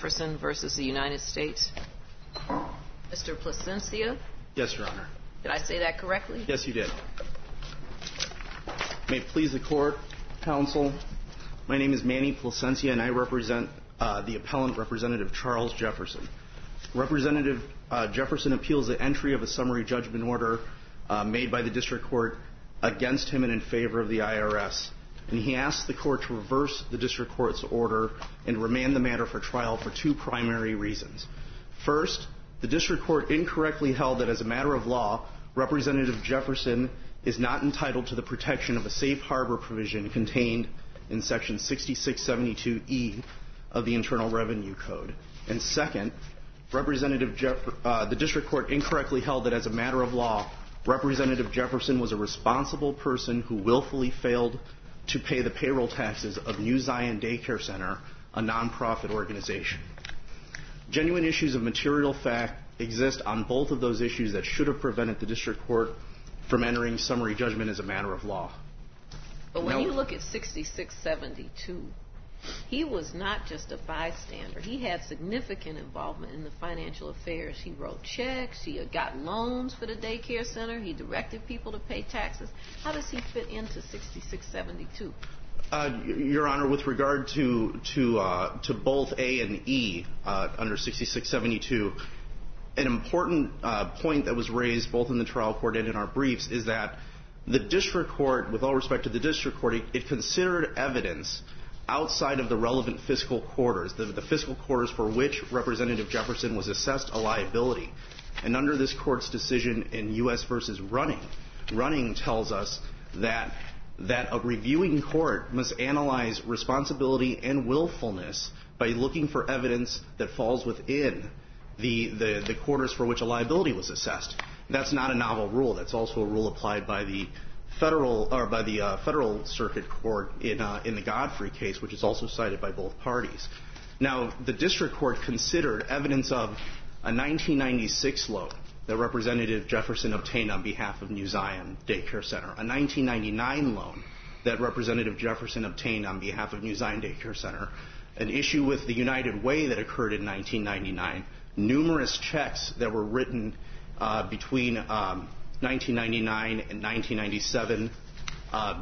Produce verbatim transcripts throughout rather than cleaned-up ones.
Jefferson versus the United States. Mister Plasencia? Yes, Your Honor. Did I say that correctly? Yes, you did. May it please the Court, Counsel, my name is Manny Plasencia, and I represent uh, the appellant, Representative Charles Jefferson. Representative uh, Jefferson appeals the entry of a summary judgment order uh, made by the District Court against him and in favor of the I R S. And he asks the Court to reverse the District Court's order and remand the matter for trial for two primary reasons. First, the District Court incorrectly held that as a matter of law, Representative Jefferson is not entitled to the protection of a safe harbor provision contained in Section sixty-six seventy-two E of the Internal Revenue Code. And second, Representative Jeff- uh, the District Court incorrectly held that as a matter of law, Representative Jefferson was a responsible person who willfully failed to pay the payroll taxes of New Zion Daycare Center, a nonprofit organization. Genuine issues of material fact exist on both of those issues that should have prevented the District Court from entering summary judgment as a matter of law. But when now, you look at sixty-six seventy-two, he was not just a bystander. He had significant involvement in the financial affairs. He wrote checks. He got loans for the daycare center. He directed people to pay taxes. How does he fit into sixty-six seventy-two? Uh, Your Honor, with regard to to uh, to both A and E uh, under sixty-six seventy-two, an important uh, point that was raised both in the trial court and in our briefs is that the district court, with all respect to the district court, it, it considered evidence outside of the relevant fiscal quarters, the, the fiscal quarters for which Representative Jefferson was assessed a liability. And under this court's decision in U S versus Running, Running tells us that that a reviewing court must analyze responsibility and willfulness by looking for evidence that falls within the, the, the quarters for which a liability was assessed. That's not a novel rule. That's also a rule applied by the federal or by the uh, federal circuit court in uh, in the Godfrey case, which is also cited by both parties. Now, the district court considered evidence of a nineteen ninety-six loan that Representative Jefferson obtained on behalf of New Zion Daycare Center, a nineteen ninety-nine loan that Representative Jefferson obtained on behalf of New Zion Daycare Center, an issue with the United Way that occurred in nineteen ninety-nine, numerous checks that were written uh, between um, nineteen ninety-nine and nineteen ninety-seven, uh,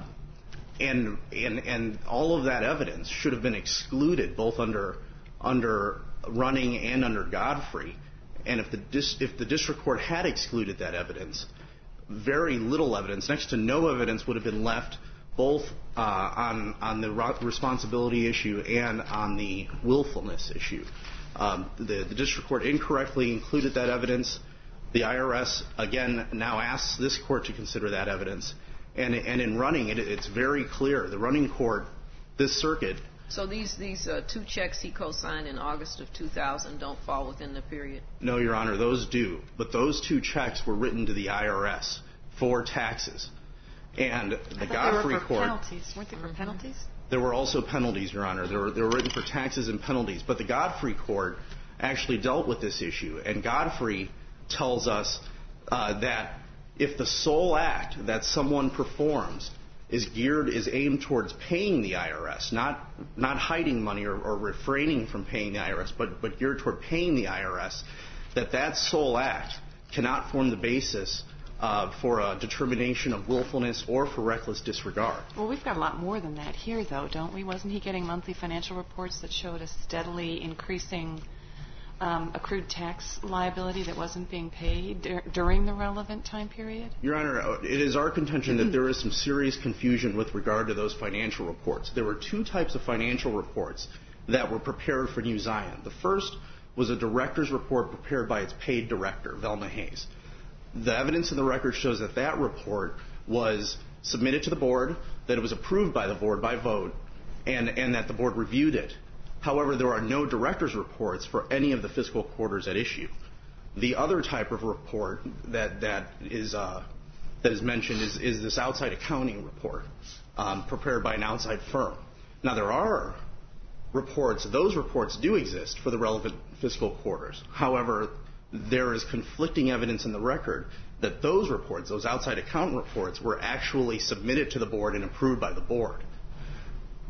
and, and and all of that evidence should have been excluded both under under Running and under Godfrey. And if the dis- if the district court had excluded that evidence, very little evidence, next to no evidence, would have been left both uh, on on the responsibility issue and on the willfulness issue. Um, the, the district court incorrectly included that evidence. The I R S, again, now asks this court to consider that evidence. And, and in Running, it, it's very clear. The Running court, this circuit... So these, these uh, two checks he co-signed in August of two thousand don't fall within the period? No, Your Honor, those do. But those two checks were written to the I R S for taxes. And the Godfrey they were for court... penalties. Weren't they for penalties? There were also penalties, Your Honor. They were, they were written for taxes and penalties. But the Godfrey court actually dealt with this issue. And Godfrey tells us uh, that if the sole act that someone performs is geared, is aimed towards paying the I R S, not not hiding money or, or refraining from paying the I R S, but, but geared toward paying the I R S, that that sole act cannot form the basis uh, for a determination of willfulness or for reckless disregard. Well, we've got a lot more than that here, though, don't we? Wasn't he getting monthly financial reports that showed a steadily increasing Um, accrued tax liability that wasn't being paid dur- during the relevant time period? Your Honor, it is our contention that there is some serious confusion with regard to those financial reports. There were two types of financial reports that were prepared for New Zion. The first was a director's report prepared by its paid director, Velma Hayes. The evidence in the record shows that that report was submitted to the board, that it was approved by the board by vote, and, and that the board reviewed it. However, there are no director's reports for any of the fiscal quarters at issue. The other type of report that that is uh, that is mentioned is, is this outside accounting report um, prepared by an outside firm. Now, there are reports; those reports do exist for the relevant fiscal quarters. However, there is conflicting evidence in the record that those reports, those outside accountant reports, were actually submitted to the board and approved by the board.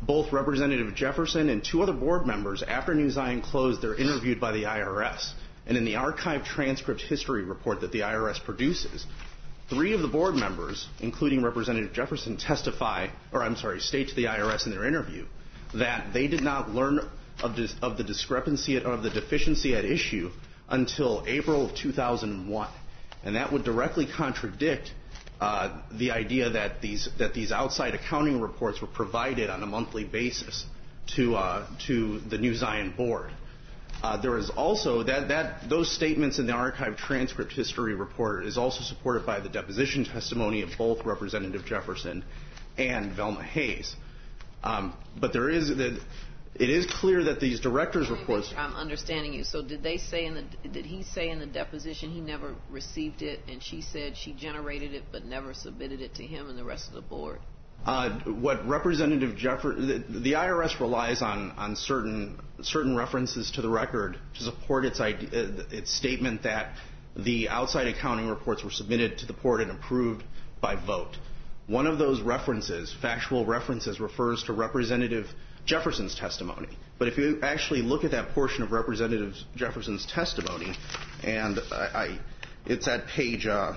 both Representative Jefferson and two other board members, after New Zion closed, they're interviewed by the I R S. And in the archived transcript history report that the I R S produces, three of the board members, including Representative Jefferson, testify, or I'm sorry, state to the I R S in their interview that they did not learn of, dis- of the discrepancy, of the deficiency at issue until April of two thousand one. And that would directly contradict uh, the idea that these, that these outside accounting reports were provided on a monthly basis to, uh, to the New Zion board. Uh, there is also that, that those statements in the archived transcript history report is also supported by the deposition testimony of both Representative Jefferson and Velma Hayes. Um, but there is that it is clear that these directors' reports. I'm understanding you. So did they say in the did he say in the deposition he never received it, and she said she generated it but never submitted it to him and the rest of the board? Uh, what Representative Jefferson, the, the I R S relies on, on certain certain references to the record to support its idea, its statement that the outside accounting reports were submitted to the board and approved by vote. One of those references, factual references, refers to Representative Jefferson's testimony. But if you actually look at that portion of Representative Jefferson's testimony, and I, I it's at page. Uh,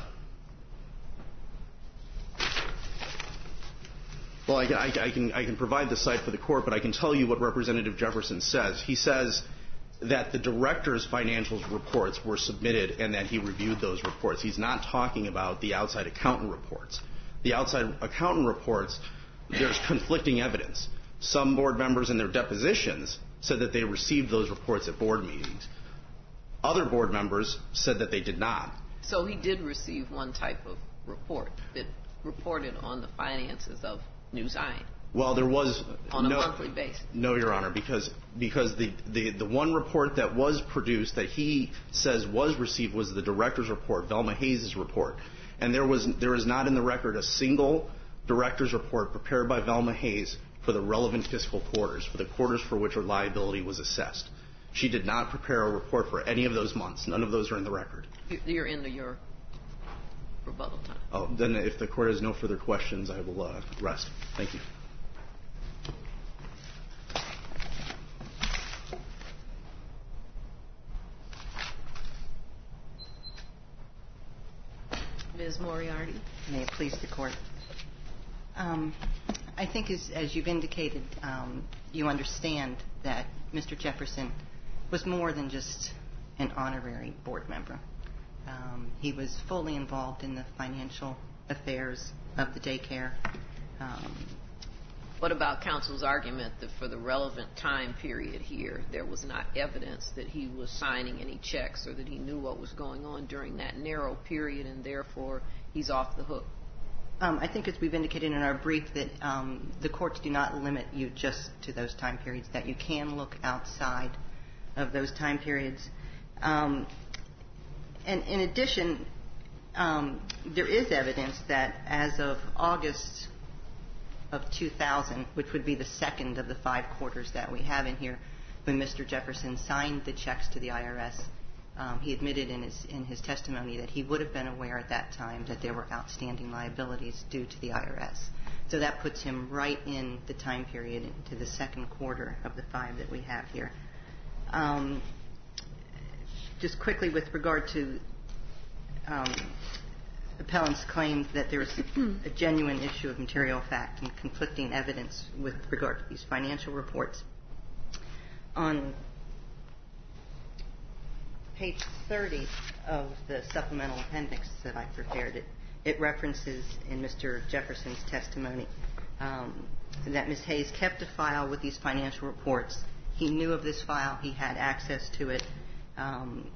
Well, I, I, I, can, I can provide the site for the court, but I can tell you what Representative Jefferson says. He says that the director's financials reports were submitted and that he reviewed those reports. He's not talking about the outside accountant reports. The outside accountant reports, there's conflicting evidence. Some board members in their depositions said that they received those reports at board meetings. Other board members said that they did not. So he did receive one type of report that reported on the finances of New Zion. Well, there was on a no, monthly basis. No, Your Honor, because because the, the, the one report that was produced that he says was received was the director's report, Velma Hayes' report, and there was there is not in the record a single director's report prepared by Velma Hayes for the relevant fiscal quarters, for the quarters for which her liability was assessed. She did not prepare a report for any of those months. None of those are in the record. You're into your rebuttal time. Oh, then if the court has no further questions, I will uh, rest. Thank you. Miz Moriarty. May it please the court. Um, I think as, as you've indicated, um, you understand that Mister Jefferson was more than just an honorary board member. Um, he was fully involved in the financial affairs of the daycare. Um, what about counsel's argument that for the relevant time period here, there was not evidence that he was signing any checks or that he knew what was going on during that narrow period, and therefore he's off the hook? Um, I think as we've indicated in our brief that um, the courts do not limit you just to those time periods, that you can look outside of those time periods. Um, and in addition, um, there is evidence that as of August of two thousand, which would be the second of the five quarters that we have in here, when Mister Jefferson signed the checks to the I R S, um, he admitted in his in his testimony that he would have been aware at that time that there were outstanding liabilities due to the I R S. So that puts him right in the time period into the second quarter of the five that we have here. Um, just quickly with regard to um, appellant's claims that there is a genuine issue of material fact and conflicting evidence with regard to these financial reports. On page thirty of the supplemental appendix that I prepared, it, it references in Mister Jefferson's testimony um, that Miz Hayes kept a file with these financial reports. He knew of this file. He had access to it. Um,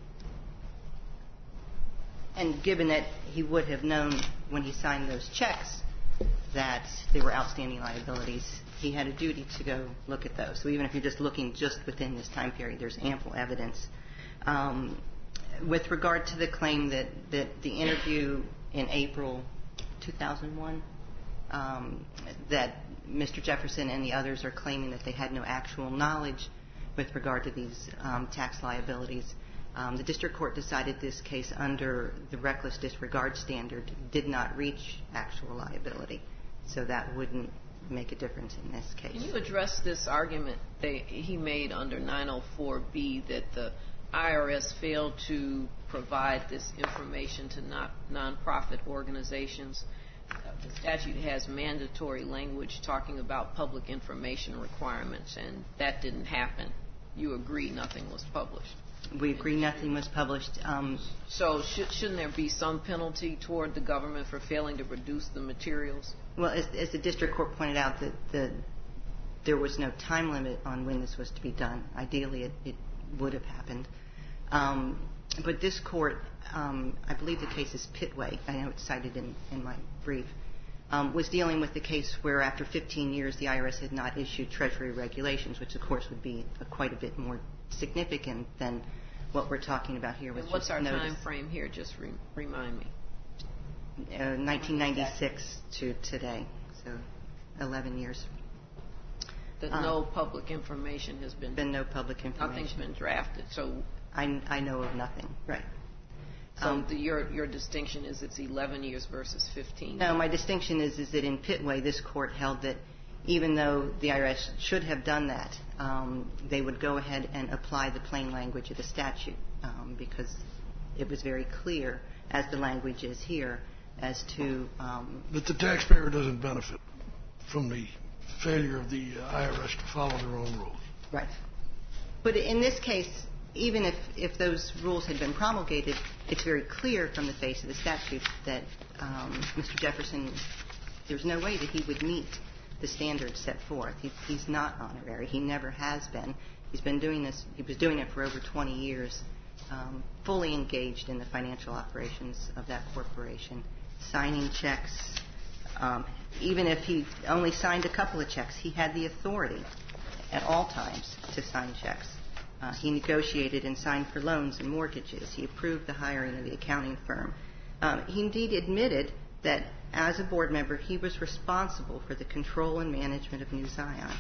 and given that he would have known when he signed those checks that there were outstanding liabilities, he had a duty to go look at those. So even if you're just looking just within this time period, there's ample evidence. Um, with regard to the claim that, that the interview in April two thousand one, um, that Mister Jefferson and the others are claiming that they had no actual knowledge with regard to these um, tax liabilities. Um, the district court decided this case under the reckless disregard standard did not reach actual liability. So that wouldn't make a difference in this case. Can you address this argument that he made under nine oh four B that the I R S failed to provide this information to not nonprofit organizations? Uh, the statute has mandatory language talking about public information requirements, and that didn't happen. You agree nothing was published? We agree nothing was published. Um, so should, shouldn't there be some penalty toward the government for failing to produce the materials? Well, as, as the district court pointed out, that the, there was no time limit on when this was to be done. Ideally, it, it would have happened. Um, but this court, um, I believe the case is Pitway, I know it's cited in, in my brief, um, was dealing with the case where after fifteen years the I R S had not issued Treasury regulations, which of course would be a, quite a bit more significant than what we're talking about here. And what's our notice. Time frame here? Just re- remind me. Uh, nineteen ninety-six to today, so eleven years. That um, no public information has been... Been no public information. Nothing's been drafted, so... I, I know of nothing, right. So um, the, your your distinction is it's eleven years versus fifteen? No, my distinction is, is that in Pitway, this court held that even though the I R S should have done that, um, they would go ahead and apply the plain language of the statute um, because it was very clear, as the language is here, as to... Um, that the taxpayer doesn't benefit from the failure of the uh, I R S to follow their own rules. Right. But in this case, even if, if those rules had been promulgated, it's very clear from the face of the statute that um, Mister Jefferson, there's no way that he would meet the standards set forth. He, he's not honorary. He never has been. He's been doing this, he was doing it for over twenty years, um, fully engaged in the financial operations of that corporation, signing checks. Um, even if he only signed a couple of checks, he had the authority at all times to sign checks. Uh, he negotiated and signed for loans and mortgages. He approved the hiring of the accounting firm. Um, he indeed admitted that as a board member, he was responsible for the control and management of New Zion.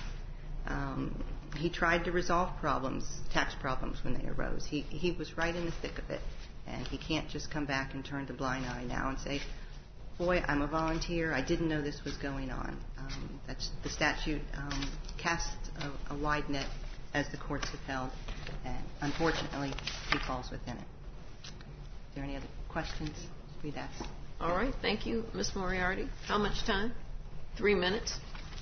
Um, he tried to resolve problems, tax problems when they arose. He, he was right in the thick of it. And he can't just come back and turn the blind eye now and say, boy, I'm a volunteer. I didn't know this was going on. Um, that's, the statute um, casts a, a wide net, as the courts have held, and unfortunately, he falls within it. Are there any other questions we'd ask? All right. Thank you, Miz Moriarty. How much time? Three minutes.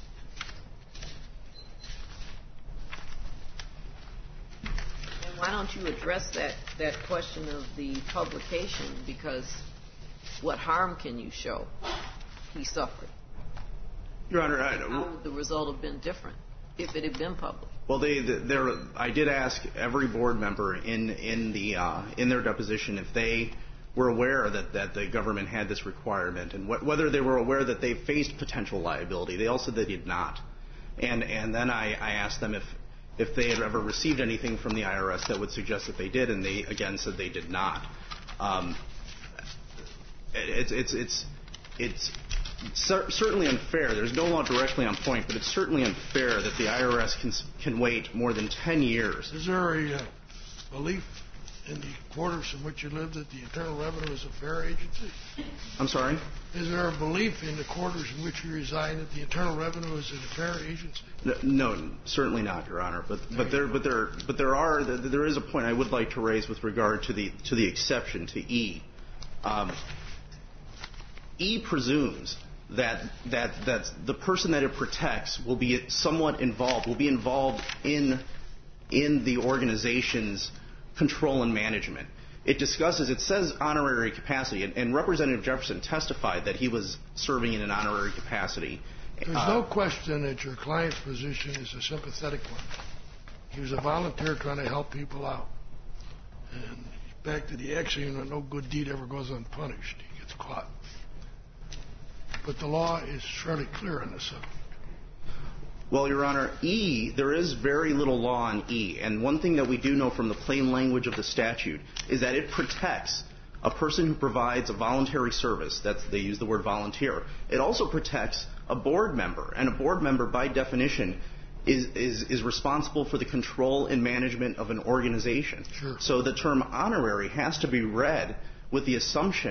And why don't you address that, that question of the publication, because what harm can you show he suffered? Your Honor, I, how would the result have been different if it had been public? Well, they, there, I did ask every board member in in the uh, in their deposition if they were aware that, that the government had this requirement and wh- whether they were aware that they faced potential liability. They all said they did not. And and then I, I asked them if if they had ever received anything from the I R S that would suggest that they did, and they again said they did not. Um, it's it's it's it's cer- certainly unfair. There's no law directly on point, but it's certainly unfair that the I R S can can wait more than ten years. Is there a uh, belief in the quarters in which you live that the Internal Revenue is a fair agency? I'm sorry? Is there a belief in the quarters in which you reside that the Internal Revenue is a fair agency? No, no, certainly not, Your Honor. But but there but there but there are there is a point I would like to raise with regard to the to the exception to E. Um, E presumes that that that the person that it protects will be somewhat involved, will be involved in in the organization's control and management. It discusses, it says honorary capacity, and, and Representative Jefferson testified that he was serving in an honorary capacity. There's uh, no question that your client's position is a sympathetic one. He was a volunteer trying to help people out. And back to the axiom that no good deed ever goes unpunished. He gets caught. But the law is fairly clear on this subject. Well, Your Honor, E, there is very little law on E. And one thing that we do know from the plain language of the statute is that it protects a person who provides a voluntary service. That's, they use the word volunteer. It also protects a board member. And a board member, by definition, is, is, is responsible for the control and management of an organization. Sure. So the term honorary has to be read with the assumption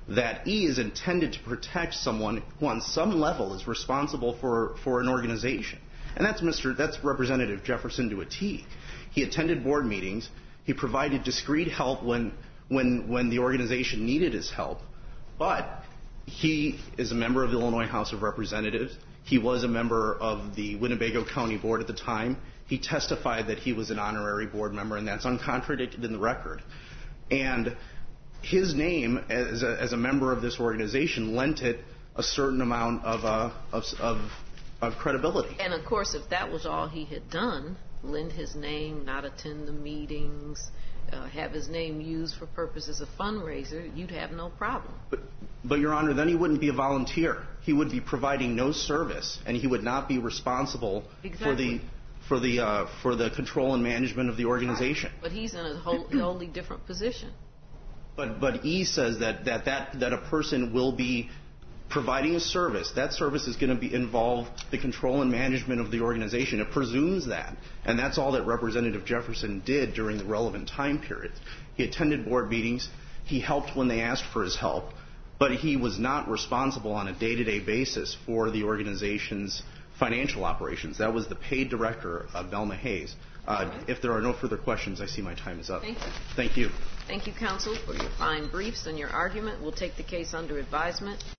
that E is intended to protect someone who on some level is responsible for, for an organization. And that's Mister that's Representative Jefferson to a T. He attended board meetings. He provided discreet help when, when, when the organization needed his help. But he is a member of the Illinois House of Representatives. He was a member of the Winnebago County Board at the time. He testified that he was an honorary board member, and that's uncontradicted in the record. And his name as a, as a member of this organization lent it a certain amount of, uh, of, of, of credibility. And, of course, if that was all he had done, lend his name, not attend the meetings, uh, have his name used for purposes of fundraiser, you'd have no problem. But, but, Your Honor, then he wouldn't be a volunteer. He would be providing no service, and he would not be responsible exactly. for the for the uh, for the control and management of the organization. But he's in a whole, wholly different position. But but E says that, that, that, that a person will be providing a service. That service is going to be involve the control and management of the organization. It presumes that. And that's all that Representative Jefferson did during the relevant time period. He attended board meetings. He helped when they asked for his help. But he was not responsible on a day-to-day basis for the organization's financial operations. That was the paid director, uh, Velma Hayes. Uh, right. If there are no further questions, I see my time is up. Thank you. Thank you. Thank you, counsel, for your fine briefs and your argument. We'll take the case under advisement.